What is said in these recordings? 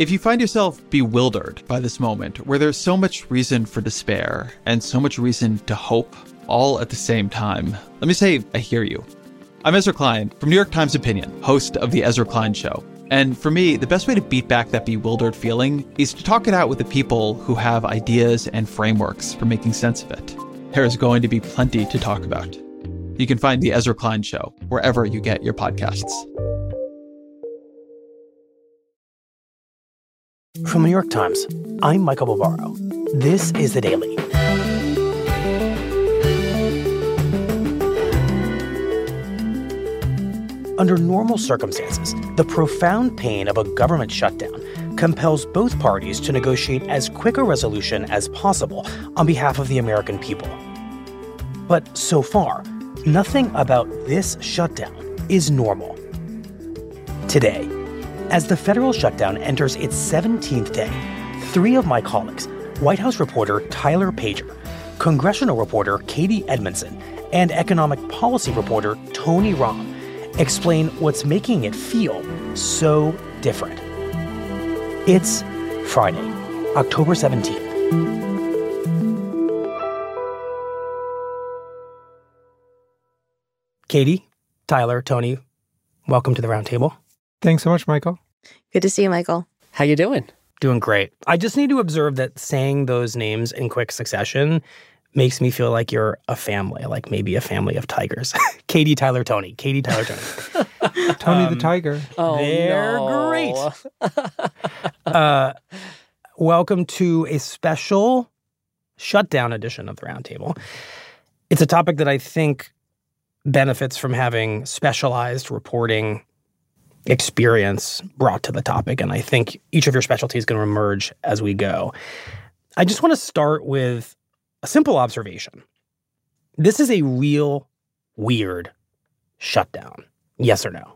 If you find yourself bewildered by this moment, where there's so much reason for despair and so much reason to hope, all at the same time, let me say I hear you. I'm Ezra Klein from New York Times Opinion, host of The Ezra Klein Show. And for me, the best way to beat back that bewildered feeling is to talk it out with the people who have ideas and frameworks for making sense of it. There's going to be plenty to talk about. You can find The Ezra Klein Show wherever you get your podcasts. From New York Times, I'm Michael Barbaro. This is The Daily. Under normal circumstances, the profound pain of a government shutdown compels both parties to negotiate as quick a resolution as possible on behalf of the American people. But so far, nothing about this shutdown is normal. Today, as the federal shutdown enters its 17th day, three of my colleagues, White House reporter Tyler Pager, congressional reporter Katie Edmondson, and economic policy reporter Tony Romm, explain what's making it feel so different. It's Friday, October 17th. Katie, Tyler, Tony, welcome to the roundtable. Thanks so much, Michael. Good to see you, Michael. How you doing? Doing great. I just need to observe that saying those names in quick succession makes me feel like you're a family, like maybe a family of tigers. Katie, Tyler, Tony. Katie, Tyler, Tony. Tony the Tiger. Oh, They're no. great. Welcome to a special shutdown edition of the Roundtable. It's a topic that I think benefits from having specialized reporting experience brought to the topic, and I think each of your specialties is going to emerge as we go. I just want to start with a simple observation. This is a real weird shutdown. Yes or no?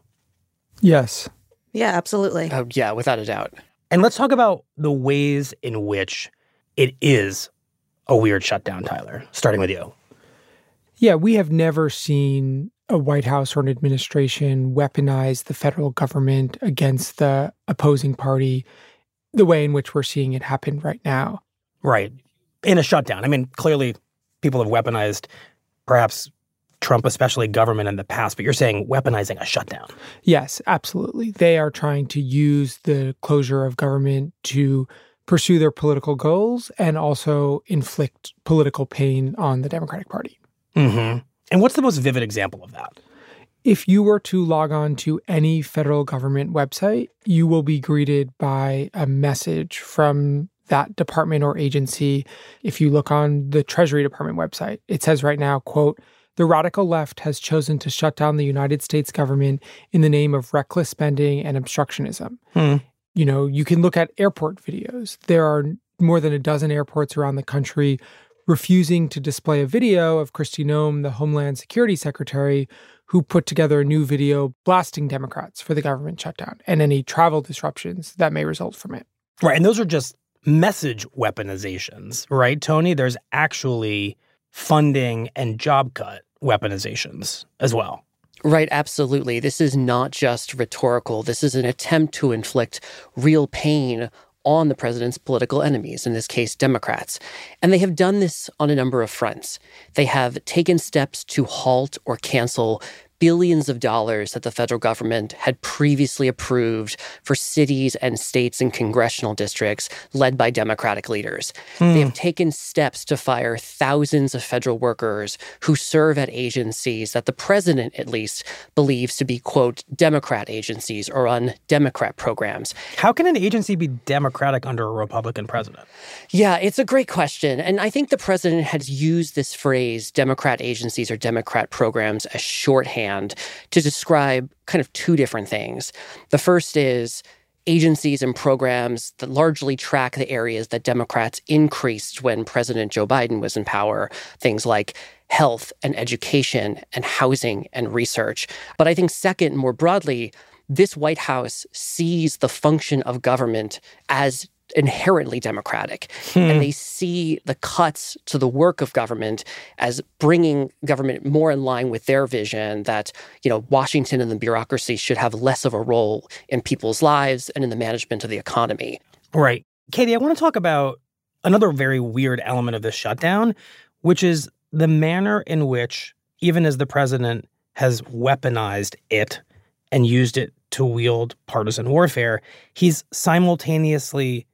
Yes. Yeah, absolutely. Oh, yeah, without a doubt. And let's talk about the ways in which it is a weird shutdown, Tyler, starting with you. Yeah, we have never seen a White House or an administration weaponize the federal government against the opposing party the way in which we're seeing it happen right now. Right. In a shutdown. I mean, clearly people have weaponized, perhaps Trump, especially government in the past, but you're saying weaponizing a shutdown. Yes, absolutely. They are trying to use the closure of government to pursue their political goals and also inflict political pain on the Democratic Party. Mm-hmm. And what's the most vivid example of that? If you were to log on to any federal government website, you will be greeted by a message from that department or agency. If you look on the Treasury Department website, it says right now, quote, "The radical left has chosen to shut down the United States government in the name of reckless spending and obstructionism." You know, you can look at airport videos. There are more than a dozen airports around the country refusing to display a video of Kristi Noem, the Homeland Security Secretary, who put together a new video blasting Democrats for the government shutdown and any travel disruptions that may result from it. Right. And those are just message weaponizations, right, Tony? There's actually funding and job cut weaponizations as well. Right, absolutely. This is not just rhetorical. This is an attempt to inflict real pain on the president's political enemies, in this case, Democrats. And they have done this on a number of fronts. They have taken steps to halt or cancel billions of dollars that the federal government had previously approved for cities and states and congressional districts led by Democratic leaders. They have taken steps to fire thousands of federal workers who serve at agencies that the president, at least, believes to be, quote, Democrat agencies or on Democrat programs. How can an agency be Democratic under a Republican president? Yeah, it's a great question. And I think the president has used this phrase, Democrat agencies or Democrat programs, as shorthand to describe kind of two different things. The first is agencies and programs that largely track the areas that Democrats increased when President Joe Biden was in power, things like health and education and housing and research. But I think second, more broadly, this White House sees the function of government as inherently democratic. And they see the cuts to the work of government as bringing government more in line with their vision that, Washington and the bureaucracy should have less of a role in people's lives and in the management of the economy. Right. Katie, I want to talk about another very weird element of this shutdown, which is the manner in which, even as the president has weaponized it and used it to wield partisan warfare, he's simultaneously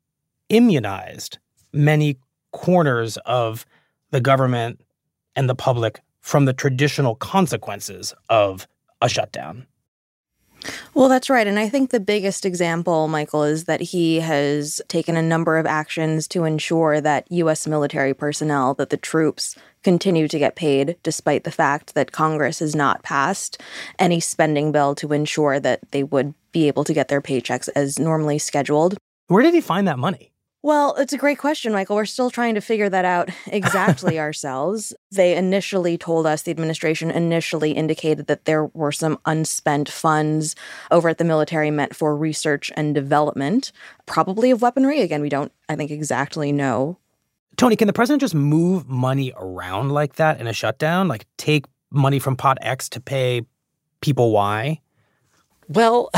immunized many corners of the government and the public from the traditional consequences of a shutdown. Well, that's right. And I think the biggest example, Michael, is that he has taken a number of actions to ensure that U.S. military personnel, that the troops continue to get paid, despite the fact that Congress has not passed any spending bill to ensure that they would be able to get their paychecks as normally scheduled. Where did he find that money? Well, it's a great question, Michael. We're still trying to figure that out exactly ourselves. They initially told us, the administration initially indicated that there were some unspent funds over at the military meant for research and development, probably of weaponry. Again, we don't, I think, exactly know. Tony, can the president just move money around like that in a shutdown? Like take money from pot X to pay people Y? Well,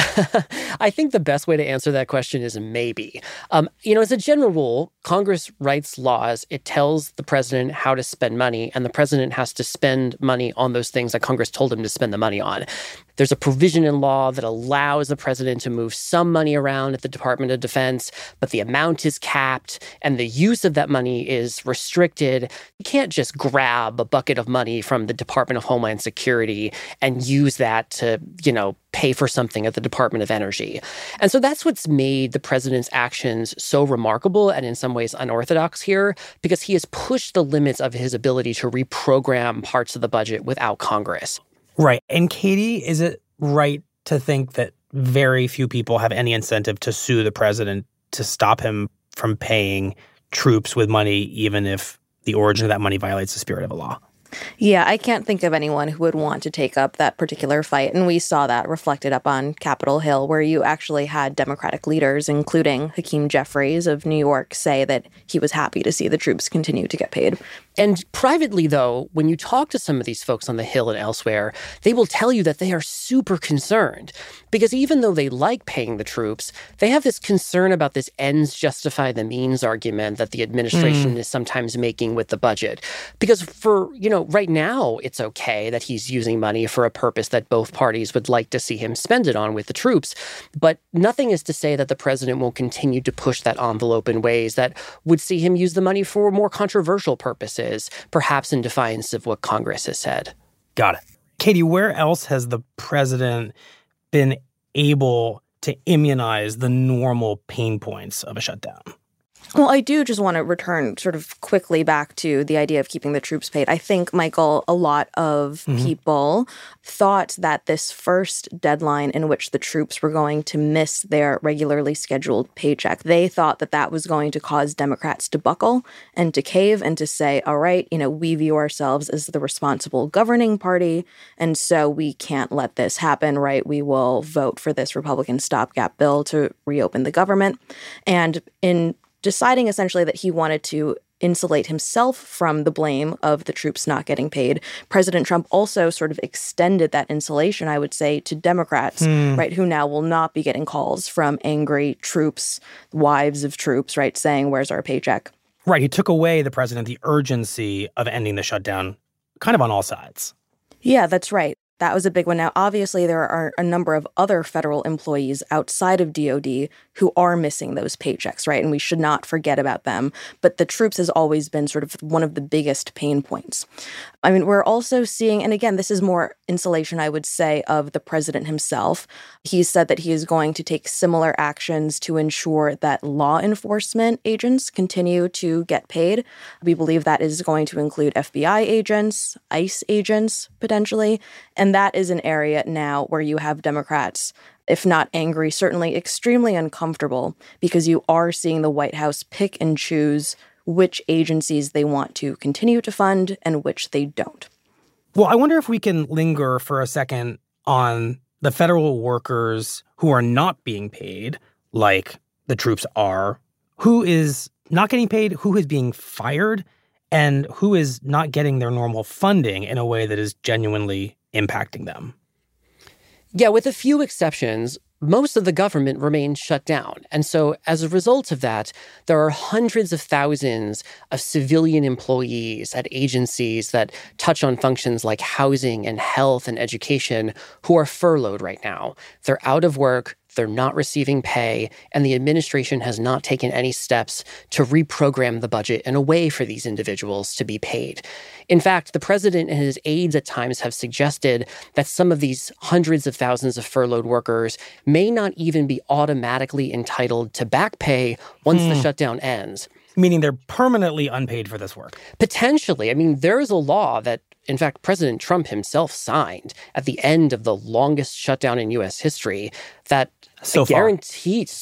I think the best way to answer that question is maybe. As a general rule, Congress writes laws. It tells the president how to spend money, and the president has to spend money on those things that Congress told him to spend the money on. There's a provision in law that allows the president to move some money around at the Department of Defense, but the amount is capped and the use of that money is restricted. You can't just grab a bucket of money from the Department of Homeland Security and use that to, pay for something at the Department of Energy. And so that's what's made the president's actions so remarkable and in some ways unorthodox here, because he has pushed the limits of his ability to reprogram parts of the budget without Congress. Right. And Katie, is it right to think that very few people have any incentive to sue the president to stop him from paying troops with money, even if the origin of that money violates the spirit of a law? Yeah, I can't think of anyone who would want to take up that particular fight. And we saw that reflected up on Capitol Hill, where you actually had Democratic leaders, including Hakeem Jeffries of New York, say that he was happy to see the troops continue to get paid. And privately, though, when you talk to some of these folks on the Hill and elsewhere, they will tell you that they are super concerned. Because even though they like paying the troops, they have this concern about this ends justify the means argument that the administration is sometimes making with the budget. Because for, right now, it's okay that he's using money for a purpose that both parties would like to see him spend it on with the troops. But nothing is to say that the president will continue to push that envelope in ways that would see him use the money for more controversial purposes, perhaps in defiance of what Congress has said. Got it. Katie, where else has the president been able to immunize the normal pain points of a shutdown? Well, I do just want to return sort of quickly back to the idea of keeping the troops paid. I think, Michael, a lot of people thought that this first deadline in which the troops were going to miss their regularly scheduled paycheck, they thought that that was going to cause Democrats to buckle and to cave and to say, all right, we view ourselves as the responsible governing party, and so we can't let this happen, right? We will vote for this Republican stopgap bill to reopen the government. And in deciding essentially that he wanted to insulate himself from the blame of the troops not getting paid, President Trump also sort of extended that insulation, I would say, to Democrats, right, who now will not be getting calls from angry troops, wives of troops, right, saying, where's our paycheck? Right. He took away, the president, the urgency of ending the shutdown kind of on all sides. Yeah, that's right. That was a big one. Now, obviously, there are a number of other federal employees outside of DOD who are missing those paychecks, right? And we should not forget about them. But the troops has always been sort of one of the biggest pain points. I mean, we're also seeing, and again, this is more insulation, I would say, of the president himself. He said that he is going to take similar actions to ensure that law enforcement agents continue to get paid. We believe that is going to include FBI agents, ICE agents, potentially. And that is an area now where you have Democrats, if not angry, certainly extremely uncomfortable, because you are seeing the White House pick and choose which agencies they want to continue to fund and which they don't. Well, I wonder if we can linger for a second on the federal workers who are not being paid, like the troops are, who is not getting paid, who is being fired, and who is not getting their normal funding in a way that is genuinely impacting them. Yeah, with a few exceptions, most of the government remains shut down. And so as a result of that, there are hundreds of thousands of civilian employees at agencies that touch on functions like housing and health and education who are furloughed right now. They're out of work. They're not receiving pay, and the administration has not taken any steps to reprogram the budget in a way for these individuals to be paid. In fact, the president and his aides at times have suggested that some of these hundreds of thousands of furloughed workers may not even be automatically entitled to back pay once the shutdown ends. Meaning they're permanently unpaid for this work. Potentially. I mean, there is a law that, in fact, President Trump himself signed at the end of the longest shutdown in U.S. history that guaranteed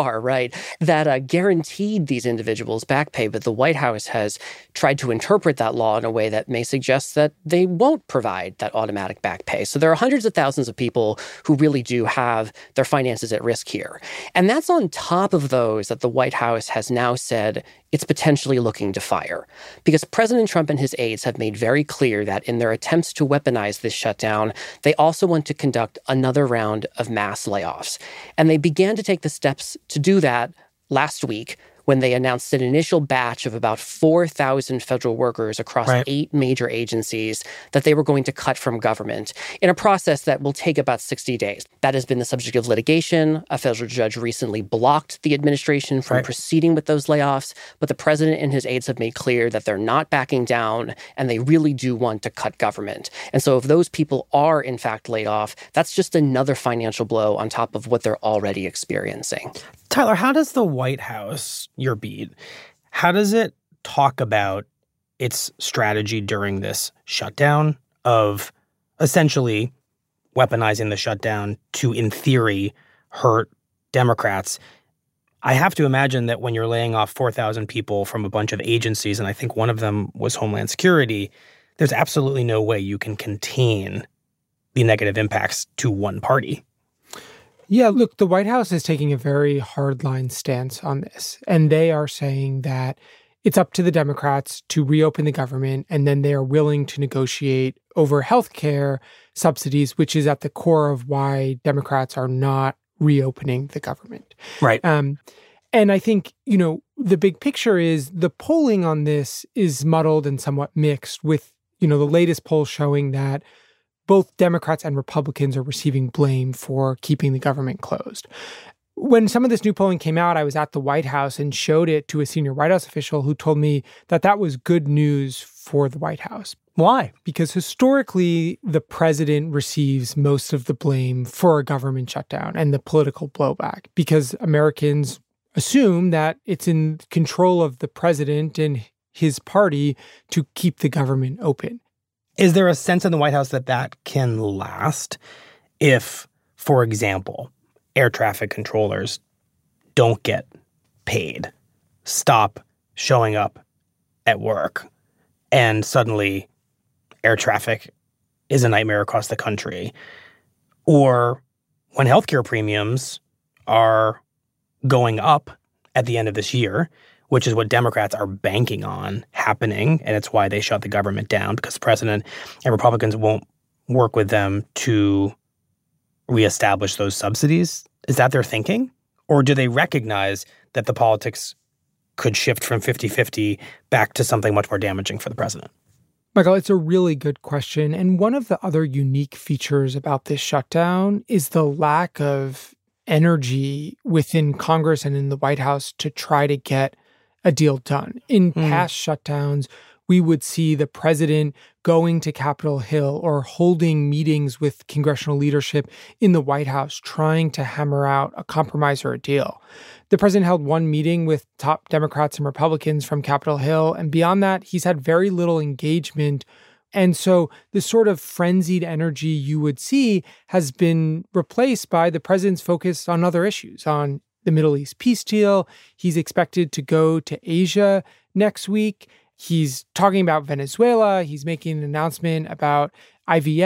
these individuals back pay. But the White House has tried to interpret that law in a way that may suggest that they won't provide that automatic back pay. So there are hundreds of thousands of people who really do have their finances at risk here. And that's on top of those that the White House has now said it's potentially looking to fire. Because President Trump and his aides have made very clear that in their attempts to weaponize this shutdown, they also want to conduct another round of mass layoffs. And they began to take the steps to do that last week when they announced an initial batch of about 4,000 federal workers across 8 major agencies that they were going to cut from government in a process that will take about 60 days. That has been the subject of litigation. A federal judge recently blocked the administration from proceeding with those layoffs, but the president and his aides have made clear that they're not backing down and they really do want to cut government. And so if those people are in fact laid off, that's just another financial blow on top of what they're already experiencing. Tyler, how does the White House, your beat, how does it talk about its strategy during this shutdown of essentially weaponizing the shutdown to, in theory, hurt Democrats? I have to imagine that when you're laying off 4,000 people from a bunch of agencies, and I think one of them was Homeland Security, there's absolutely no way you can contain the negative impacts to one party. Yeah, look, the White House is taking a very hardline stance on this, and they are saying that it's up to the Democrats to reopen the government, and then they are willing to negotiate over health care subsidies, which is at the core of why Democrats are not reopening the government. Right. And I think, the big picture is the polling on this is muddled and somewhat mixed with, the latest poll showing that both Democrats and Republicans are receiving blame for keeping the government closed. When some of this new polling came out, I was at the White House and showed it to a senior White House official who told me that that was good news for the White House. Why? Because historically, the president receives most of the blame for a government shutdown and the political blowback, because Americans assume that it's in control of the president and his party to keep the government open. Is there a sense in the White House that that can last if, for example, air traffic controllers don't get paid, stop showing up at work, and suddenly air traffic is a nightmare across the country? Or when healthcare premiums are going up at the end of this year, which is what Democrats are banking on happening, and it's why they shut the government down, because the president and Republicans won't work with them to reestablish those subsidies. Is that their thinking? Or do they recognize that the politics could shift from 50-50 back to something much more damaging for the president? Michael, it's a really good question. And one of the other unique features about this shutdown is the lack of energy within Congress and in the White House to try to get a deal done. In past shutdowns, we would see the president going to Capitol Hill or holding meetings with congressional leadership in the White House, trying to hammer out a compromise or a deal. The president held one meeting with top Democrats and Republicans from Capitol Hill, and beyond that, he's had very little engagement. And so the sort of frenzied energy you would see has been replaced by the president's focus on other issues, on the Middle East peace deal. He's expected to go to Asia next week. He's talking about Venezuela. He's making an announcement about IVF.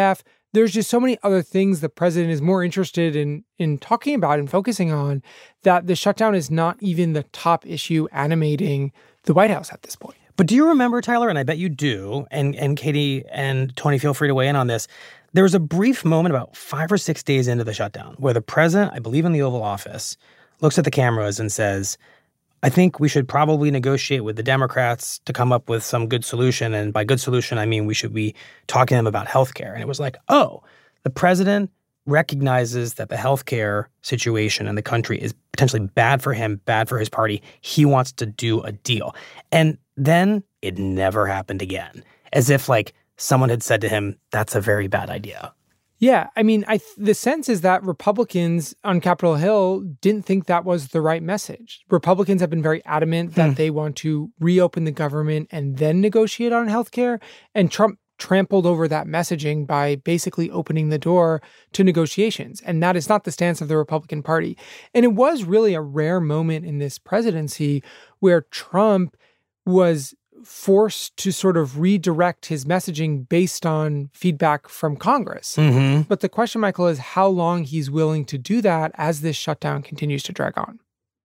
there's just so many other things the president is more interested in talking about and focusing on that the shutdown is not even the top issue animating the White House at this point. But do you remember, Tyler, and I bet you do, and Katie and Tony, feel free to weigh in on this, there was a brief moment about 5 or 6 days into the shutdown where the president, I believe in the Oval Office, looks at the cameras and says, I think we should probably negotiate with the Democrats to come up with some good solution. And by good solution, I mean we should be talking to them about health care. And it was like, oh, the president recognizes that the health care situation in the country is potentially bad for him, bad for his party. He wants to do a deal. And then it never happened again, as if like someone had said to him, that's a very bad idea. Yeah, I mean, the sense is that Republicans on Capitol Hill didn't think that was the right message. Republicans have been very adamant that they want to reopen the government and then negotiate on healthcare. And Trump trampled over that messaging by basically opening the door to negotiations. And that is not the stance of the Republican Party. And it was really a rare moment in this presidency where Trump was forced to sort of redirect his messaging based on feedback from Congress. Mm-hmm. But the question, Michael, is how long he's willing to do that as this shutdown continues to drag on.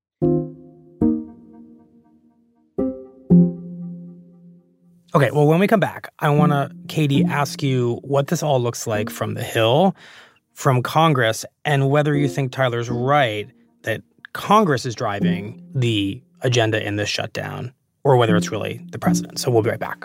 Okay, well, when we come back, I want to, Katie, ask you what this all looks like from the Hill, from Congress, and whether you think Tyler's right that Congress is driving the agenda in this shutdown, or whether it's really the president. So we'll be right back.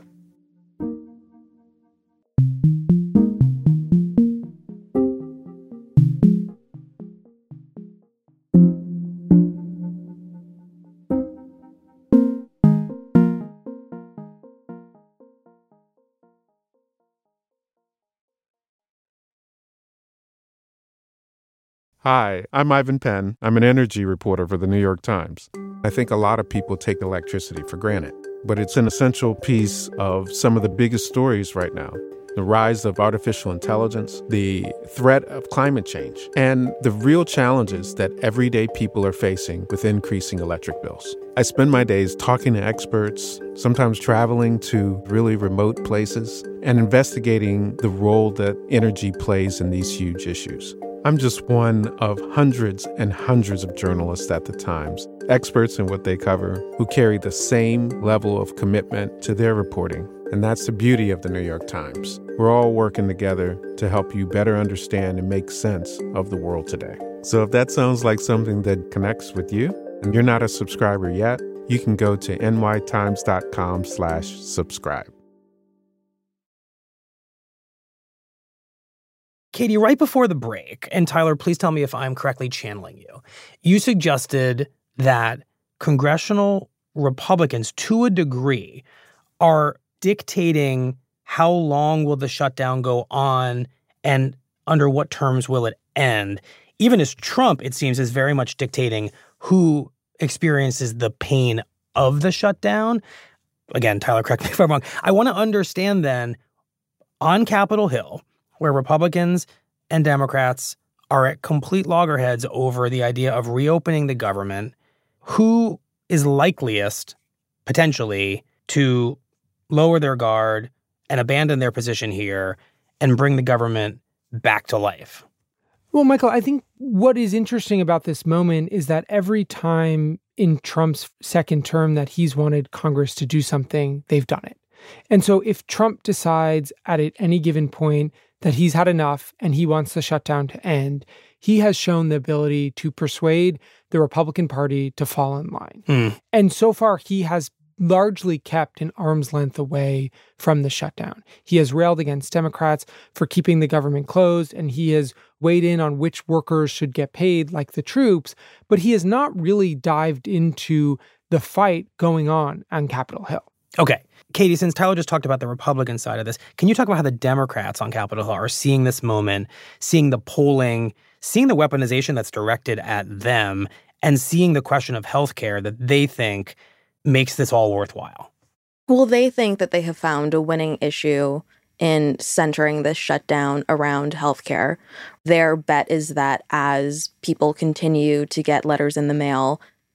Hi, I'm Ivan Penn. I'm an energy reporter for the New York Times. I think a lot of people take electricity for granted, but it's an essential piece of some of the biggest stories right now. The rise of artificial intelligence, the threat of climate change, and the real challenges that everyday people are facing with increasing electric bills. I spend my days talking to experts, sometimes traveling to really remote places, and investigating the role that energy plays in these huge issues. I'm just one of hundreds and hundreds of journalists at the Times, experts in what they cover, who carry the same level of commitment to their reporting. And that's the beauty of the New York Times. We're all working together to help you better understand and make sense of the world today. So if that sounds like something that connects with you, and you're not a subscriber yet, you can go to nytimes.com/subscribe. Katie, right before the break, and Tyler, please tell me if I'm correctly channeling you, you suggested that congressional Republicans, to a degree, are dictating how long will the shutdown go on and under what terms will it end, even as Trump, it seems, is very much dictating who experiences the pain of the shutdown. Again, Tyler, correct me if I'm wrong. I want to understand then, on Capitol Hill, where Republicans and Democrats are at complete loggerheads over the idea of reopening the government, who is likeliest, potentially, to lower their guard and abandon their position here and bring the government back to life? Well, Michael, I think what is interesting about this moment is that every time in Trump's second term that he's wanted Congress to do something, they've done it. And so if Trump decides at any given point that he's had enough and he wants the shutdown to end, he has shown the ability to persuade the Republican Party to fall in line. And so far, he has largely kept an arm's length away from the shutdown. He has railed against Democrats for keeping the government closed, and he has weighed in on which workers should get paid, like the troops, but he has not really dived into the fight going on Capitol Hill. Okay. Katie, since Tyler just talked about the Republican side of this, can you talk about how the Democrats on Capitol Hill are seeing this moment, seeing the polling, seeing the weaponization that's directed at them, and seeing the question of healthcare that they think makes this all worthwhile? Well, they think that they have found a winning issue in centering this shutdown around healthcare. Their bet is that as people continue to get letters in the mail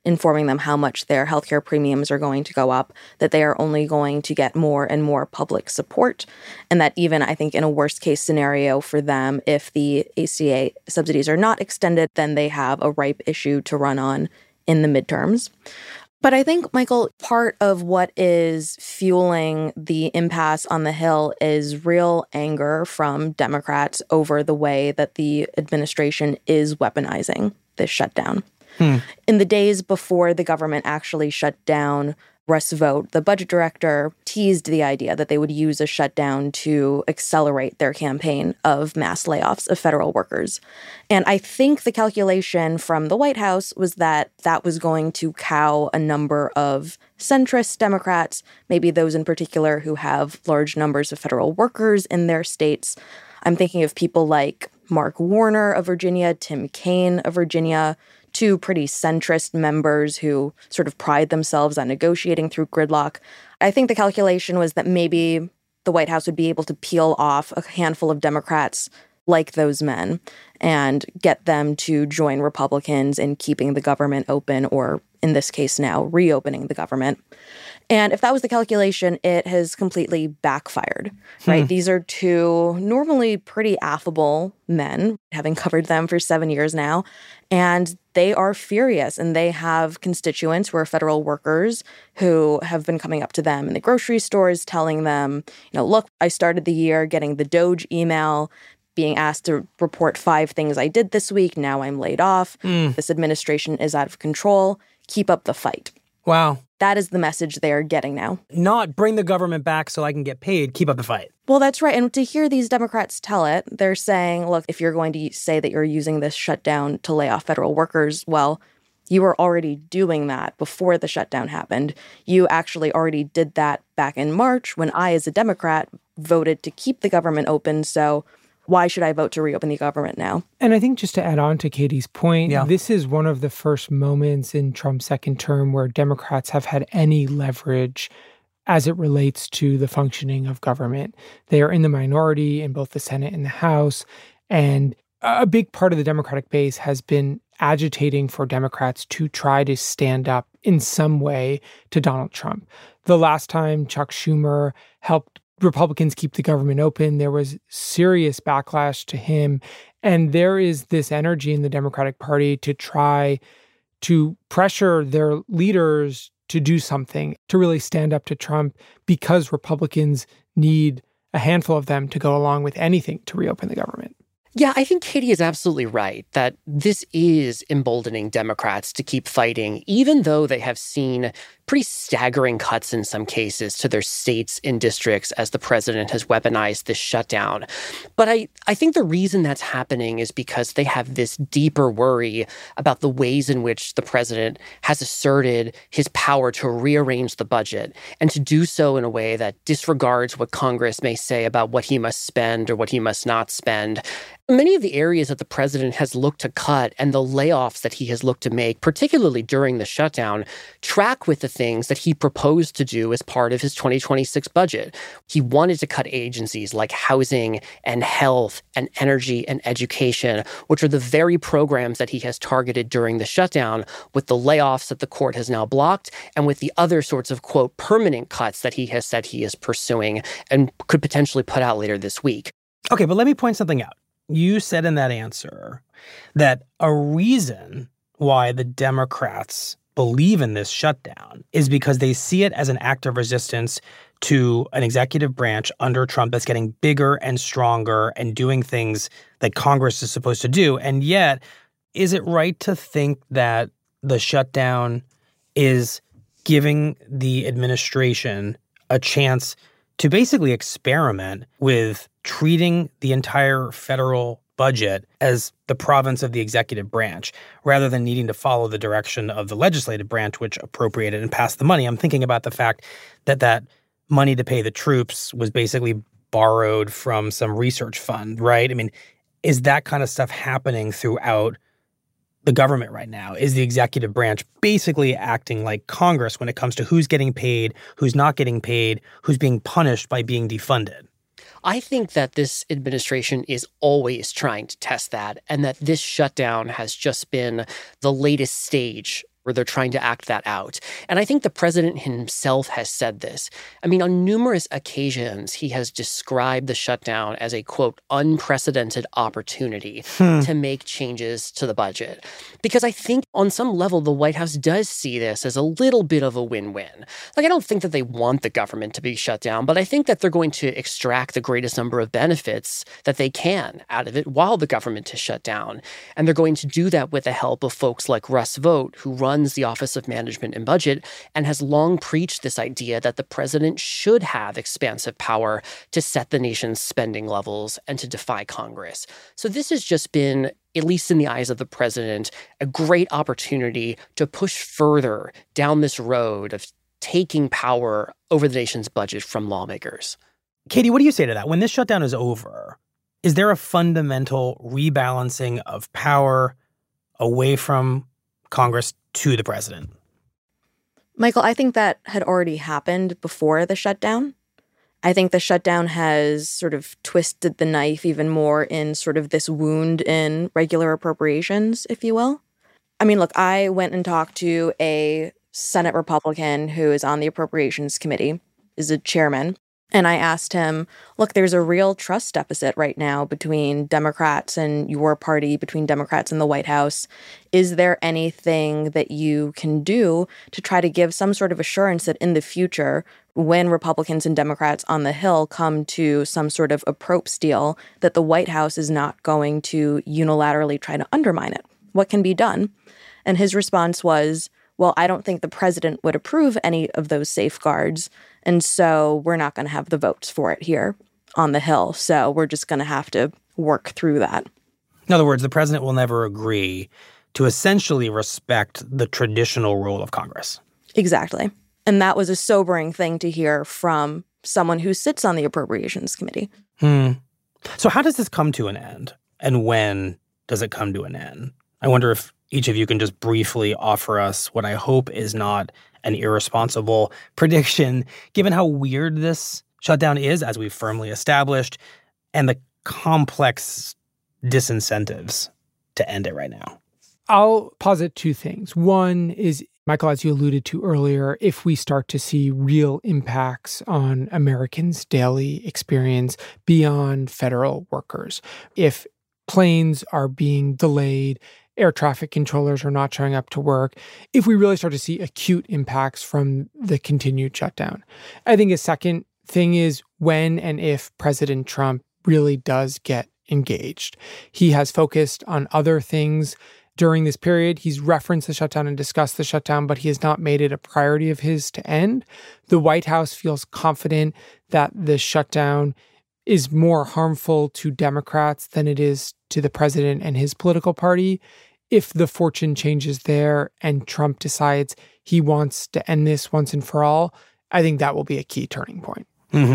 informing them how much their healthcare premiums are going to go up, that they are only going to get more and more public support, and that even, I think, in a worst-case scenario for them, if the ACA subsidies are not extended, then they have a ripe issue to run on in the midterms. But I think, Michael, part of what is fueling the impasse on the Hill is real anger from Democrats over the way that the administration is weaponizing this shutdown. In the days before the government actually shut down, Russ Vought, the budget director, teased the idea that they would use a shutdown to accelerate their campaign of mass layoffs of federal workers. And I think the calculation from the White House was that that was going to cow a number of centrist Democrats, maybe those in particular who have large numbers of federal workers in their states. I'm thinking of people like Mark Warner of Virginia, Tim Kaine of Virginia, two pretty centrist members who sort of pride themselves on negotiating through gridlock. I think the calculation was that maybe the White House would be able to peel off a handful of Democrats like those men and get them to join Republicans in keeping the government open, or in this case now, reopening the government. And if that was the calculation, it has completely backfired, right? These are two normally pretty affable men, having covered them for 7 years now, and they are furious, and they have constituents who are federal workers who have been coming up to them in the grocery stores telling them, look, I started the year getting the Doge email, being asked to report 5 things I did this week. Now I'm laid off. This administration is out of control. Keep up the fight. Wow. That is the message they're getting now. Not bring the government back so I can get paid. Keep up the fight. Well, that's right. And to hear these Democrats tell it, they're saying, look, if you're going to say that you're using this shutdown to lay off federal workers, well, you were already doing that before the shutdown happened. You actually already did that back in March when I, as a Democrat, voted to keep the government open. So why should I vote to reopen the government now? And I think just to add on to Katie's point, This is one of the first moments in Trump's second term where Democrats have had any leverage as it relates to the functioning of government. They are in the minority in both the Senate and the House, and a big part of the Democratic base has been agitating for Democrats to try to stand up in some way to Donald Trump. The last time Chuck Schumer helped Republicans keep the government open, there was serious backlash to him. And there is this energy in the Democratic Party to try to pressure their leaders to do something, to really stand up to Trump, because Republicans need a handful of them to go along with anything to reopen the government. Yeah, I think Katie is absolutely right that this is emboldening Democrats to keep fighting, even though they have seen pretty staggering cuts in some cases to their states and districts as the president has weaponized this shutdown. But I think the reason that's happening is because they have this deeper worry about the ways in which the president has asserted his power to rearrange the budget, and to do so in a way that disregards what Congress may say about what he must spend or what he must not spend. Many of the areas that the president has looked to cut and the layoffs that he has looked to make, particularly during the shutdown, track with the things that he proposed to do as part of his 2026 budget. He wanted to cut agencies like housing and health and energy and education, which are the very programs that he has targeted during the shutdown, with the layoffs that the court has now blocked and with the other sorts of, quote, permanent cuts that he has said he is pursuing and could potentially put out later this week. Okay, but let me point something out. You said in that answer that a reason why the Democrats believe in this shutdown is because they see it as an act of resistance to an executive branch under Trump that's getting bigger and stronger and doing things that Congress is supposed to do. And yet, is it right to think that the shutdown is giving the administration a chance to basically experiment with treating the entire federal budget as the province of the executive branch, rather than needing to follow the direction of the legislative branch, which appropriated and passed the money? I'm thinking about the fact that that money to pay the troops was basically borrowed from some research fund, right? I mean, is that kind of stuff happening throughout the government right now? Is the executive branch basically acting like Congress when it comes to who's getting paid, who's not getting paid, who's being punished by being defunded? I think that this administration is always trying to test that, and that this shutdown has just been the latest stage where they're trying to act that out. And I think the president himself has said this. I mean, on numerous occasions, he has described the shutdown as a, quote, unprecedented opportunity to make changes to the budget. Because I think on some level, the White House does see this as a little bit of a win-win. Like, I don't think that they want the government to be shut down, but I think that they're going to extract the greatest number of benefits that they can out of it while the government is shut down. And they're going to do that with the help of folks like Russ Vought, who runs the Office of Management and Budget and has long preached this idea that the president should have expansive power to set the nation's spending levels and to defy Congress. So this has just been, at least in the eyes of the president, a great opportunity to push further down this road of taking power over the nation's budget from lawmakers. Katie, what do you say to that? When this shutdown is over, is there a fundamental rebalancing of power away from Congress to the president? Michael, I think that had already happened before the shutdown. I think the shutdown has sort of twisted the knife even more in sort of this wound in regular appropriations, if you will. I mean, look, I went and talked to a Senate Republican who is on the Appropriations Committee, is a chairman, and I asked him, look, there's a real trust deficit right now between Democrats and your party, between Democrats and the White House. Is there anything that you can do to try to give some sort of assurance that in the future, when Republicans and Democrats on the Hill come to some sort of approps deal, that the White House is not going to unilaterally try to undermine it? What can be done? And his response was, well, I don't think the president would approve any of those safeguards, and so we're not going to have the votes for it here on the Hill. So we're just going to have to work through that. In other words, the president will never agree to essentially respect the traditional role of Congress. Exactly. And that was a sobering thing to hear from someone who sits on the Appropriations Committee. So how does this come to an end? And when does it come to an end? I wonder if each of you can just briefly offer us what I hope is not an irresponsible prediction, given how weird this shutdown is, as we've firmly established, and the complex disincentives to end it right now. I'll posit two things. One is, Michael, as you alluded to earlier, if we start to see real impacts on Americans' daily experience beyond federal workers, if planes are being delayed, air traffic controllers are not showing up to work, if we really start to see acute impacts from the continued shutdown. I think a second thing is when and if President Trump really does get engaged. He has focused on other things during this period. He's referenced the shutdown and discussed the shutdown, but he has not made it a priority of his to end. The White House feels confident that the shutdown is more harmful to Democrats than it is to the president and his political party. If the fortune changes there and Trump decides he wants to end this once and for all, I think that will be a key turning point.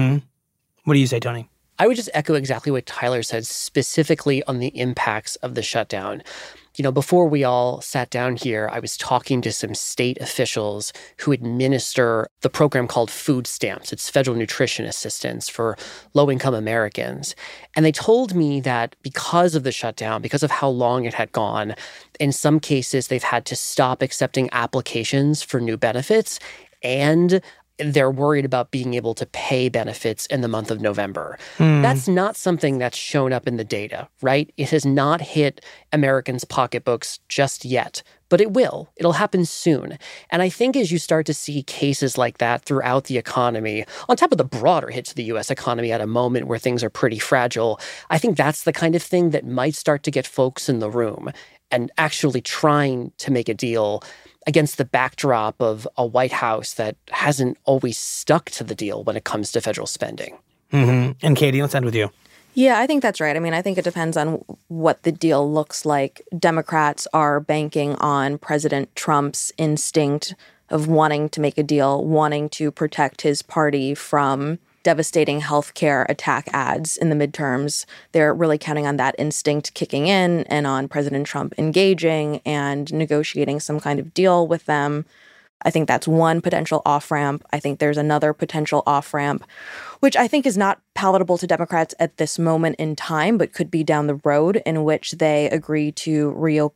What do you say, Tony? I would just echo exactly what Tyler said, specifically on the impacts of the shutdown. You know, before we all sat down here, I was talking to some state officials who administer the program called food stamps. It's federal nutrition assistance for low-income Americans. And they told me that because of the shutdown, because of how long it had gone, in some cases they've had to stop accepting applications for new benefits, and they're worried about being able to pay benefits in the month of November. That's not something that's shown up in the data, right? It has not hit Americans' pocketbooks just yet, but it will. It'll happen soon. And I think as you start to see cases like that throughout the economy, on top of the broader hit to the U.S. economy at a moment where things are pretty fragile, I think that's the kind of thing that might start to get folks in the room and actually trying to make a deal against the backdrop of a White House that hasn't always stuck to the deal when it comes to federal spending. And Katie, let's end with you. Yeah, I think that's right. I mean, I think it depends on what the deal looks like. Democrats are banking on President Trump's instinct of wanting to make a deal, wanting to protect his party from devastating healthcare attack ads in the midterms. They're really counting on that instinct kicking in and on President Trump engaging and negotiating some kind of deal with them. I think that's one potential off-ramp. I think there's another potential off-ramp, which I think is not palatable to Democrats at this moment in time, but could be down the road, in which they agree to reopen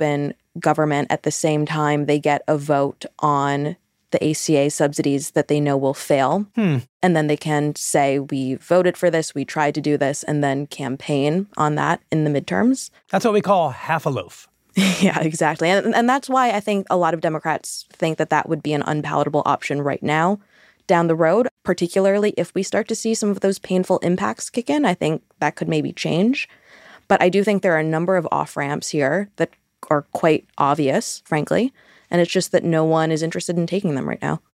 government at the same time they get a vote on the ACA subsidies that they know will fail. And then they can say, we voted for this, we tried to do this, and then campaign on that in the midterms. That's what we call half a loaf. Yeah, exactly. And that's why I think a lot of Democrats think that that would be an unpalatable option right now. Down the road, particularly if we start to see some of those painful impacts kick in, I think that could maybe change. But I do think there are a number of off-ramps here that are quite obvious, frankly. And it's just that no one is interested in taking them right now.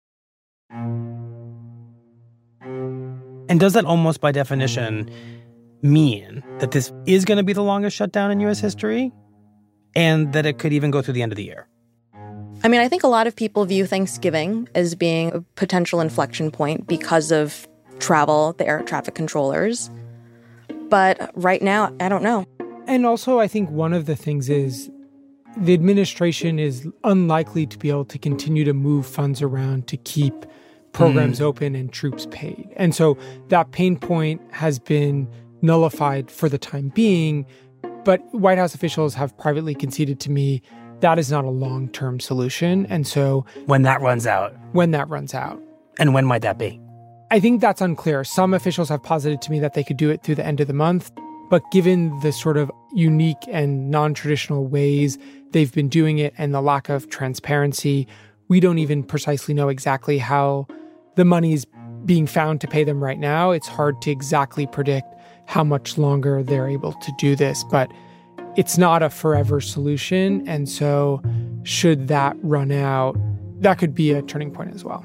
And does that almost by definition mean that this is going to be the longest shutdown in U.S. history and that it could even go through the end of the year? I mean, I think a lot of people view Thanksgiving as being a potential inflection point because of travel, the air traffic controllers. But right now, I don't know. And also, I think one of the things is the administration is unlikely to be able to continue to move funds around to keep programs open and troops paid. And so that pain point has been nullified for the time being. But White House officials have privately conceded to me that is not a long-term solution. And so when that runs out. And when might that be? I think that's unclear. Some officials have posited to me that they could do it through the end of the month. But given the sort of unique and non-traditional ways they've been doing it and the lack of transparency, we don't even precisely know exactly how the money's being found to pay them right now. It's hard to exactly predict how much longer they're able to do this. But it's not a forever solution. And so should that run out, that could be a turning point as well.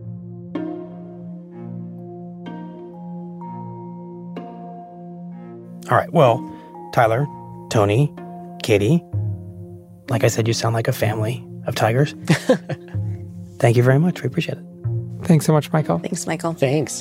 All right. Well, Tyler, Tony, Katie, like I said, you sound like a family of tigers. Thank you very much. We appreciate it. Thanks so much, Michael. Thanks, Michael. Thanks.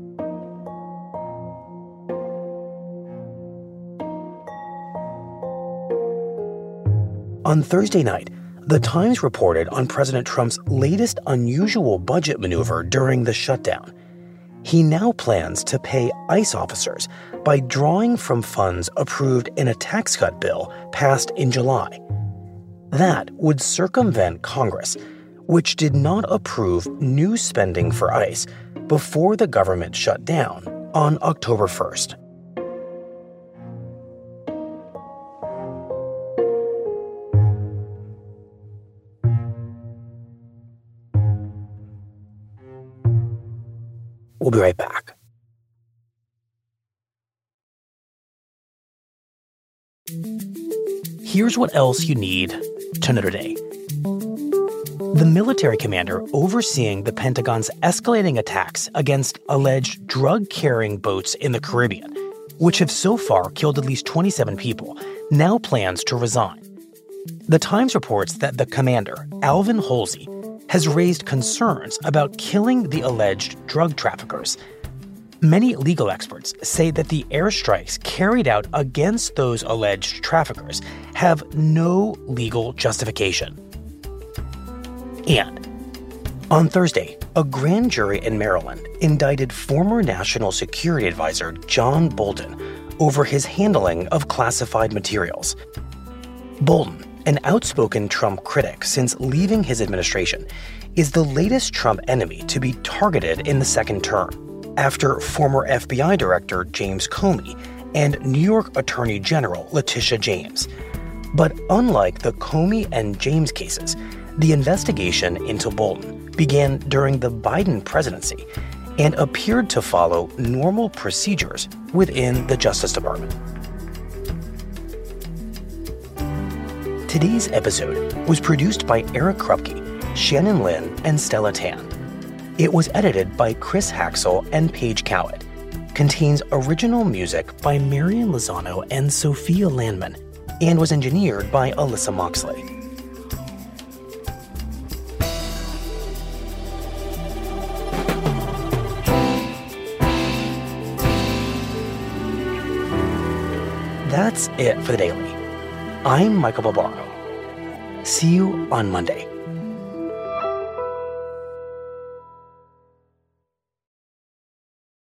On Thursday night, The Times reported on President Trump's latest unusual budget maneuver during the shutdown. He now plans to pay ICE officers by drawing from funds approved in a tax cut bill passed in July. That would circumvent Congress, which did not approve new spending for ICE before the government shut down on October 1st. We'll be right back. Here's what else you need to know today. The military commander overseeing the Pentagon's escalating attacks against alleged drug-carrying boats in the Caribbean, which have so far killed at least 27 people, now plans to resign. The Times reports that the commander, Alvin Holsey, has raised concerns about killing the alleged drug traffickers. Many legal experts say that the airstrikes carried out against those alleged traffickers have no legal justification. And on Thursday, a grand jury in Maryland indicted former National Security Advisor John Bolton over his handling of classified materials. Bolton, an outspoken Trump critic since leaving his administration, is the latest Trump enemy to be targeted in the second term, after former FBI Director James Comey and New York Attorney General Letitia James. But unlike the Comey and James cases, the investigation into Bolton began during the Biden presidency and appeared to follow normal procedures within the Justice Department. Today's episode was produced by Eric Krupke, Shannon Lin, and Stella Tan. It was edited by Chris Haxel and Paige Cowett. Contains original music by Marian Lozano and Sophia Landman, and was engineered by Alyssa Moxley. That's it for the Daily. I'm Michael Barbaro. See you on Monday.